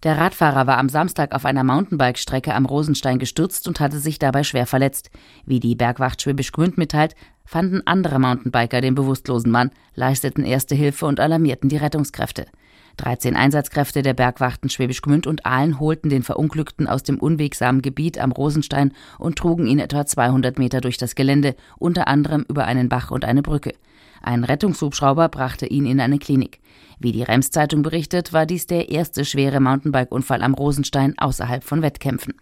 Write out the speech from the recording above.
Der Radfahrer war am Samstag auf einer Mountainbike-Strecke am Rosenstein gestürzt und hatte sich dabei schwer verletzt. Wie die Bergwacht Schwäbisch Gmünd mitteilt, fanden andere Mountainbiker den bewusstlosen Mann, leisteten erste Hilfe und alarmierten die Rettungskräfte. 13 Einsatzkräfte der Bergwachten Schwäbisch Gmünd und Aalen holten den Verunglückten aus dem unwegsamen Gebiet am Rosenstein und trugen ihn etwa 200 Meter durch das Gelände, unter anderem über einen Bach und eine Brücke. Ein Rettungshubschrauber brachte ihn in eine Klinik. Wie die Rems-Zeitung berichtet, war dies der erste schwere Mountainbike-Unfall am Rosenstein außerhalb von Wettkämpfen.